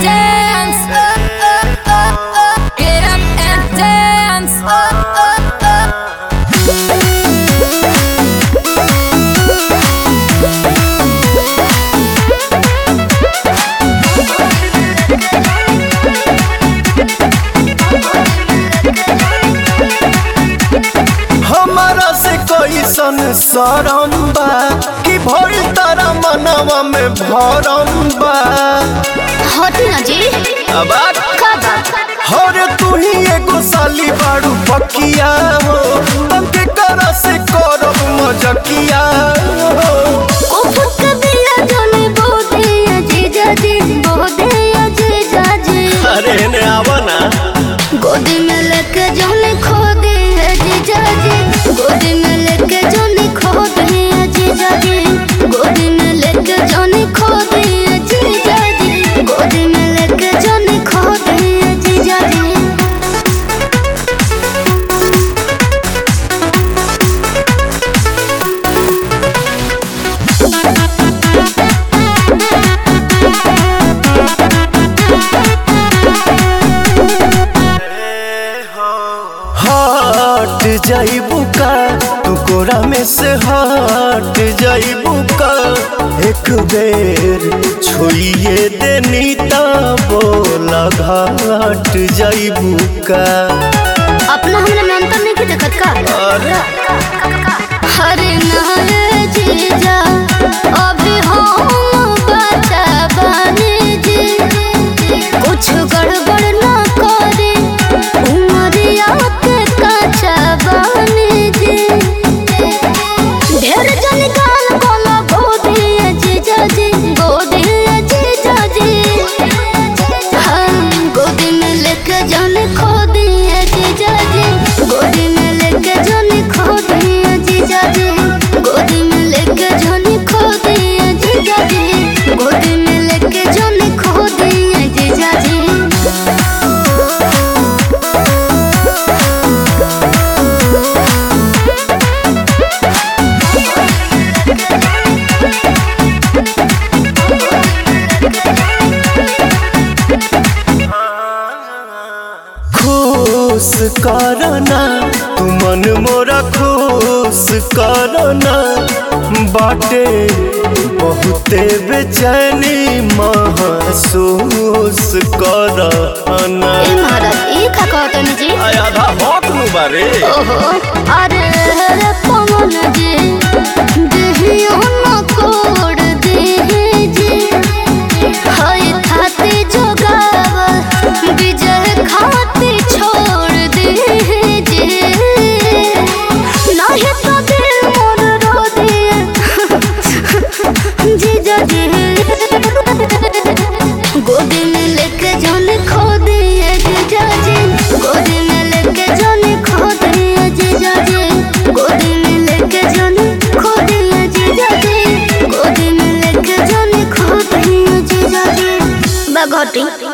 dance. Get up and dance. हमारा से कैसन शरम बा कि भइल तारा मनवा में भरम बा। हटी ना जी। अब हरे तू ही एगो साली बाड़ू पकिया हो, तंके करा से करब मजकिया हो। अरे ने आवा ना गोदी में लेके जोने खो दे जीजा जी, गोदी में लेके जोने खो दे जीजा जी, गोदी में लेके जोने खो दे जीजा जी, गोदी में लेके जोने खो दे जीजा जी। हट जाइबू का तू कोरा में से हट जाइबू का, एक बेर छुइए देनी ता बोला घाट जाइबू का। अपना हमने में अंतर नहीं देखत का। अरे हरे नारे जीजा अभी हम बचा बने जी, कुछ गड़बड़ ना करे उमरिया के कच्चा बने जी। ढेर जन गाल बोला गोदी जीजा जी, गोदी जीजा जी। हम गोदी में लेके जाने खो दिए जीजा जी, गोदी में लेके जाने खो दिए जीजा जी, गोदी में लेके जाने खो दिए जीजा जी, गोदी में लेके जाने खो दिए जीजा जी। खुश करना तू मन मोरा खुश करना, बाटे बहुते बेचैनी महसूस करना। ए महाराज ई का कहतनी जी। आधा हक नु बारे। ओहो अरे रे पवन जी, देहियो न कोड़ देहि जी, हाय खाती जोगावा विजय खाती छोड़ देहि जी। नाही तो दिल मोर रो दिए जीजा जी, गोदी में लेके जाने खो दिए जीजा जी, गोदी में लेके जाने खो दिए जीजा जी, गोदी में लेके जाने खो दिए जीजा जी, गोदी में लेके जाने खो दिए जीजा जी। बगोटी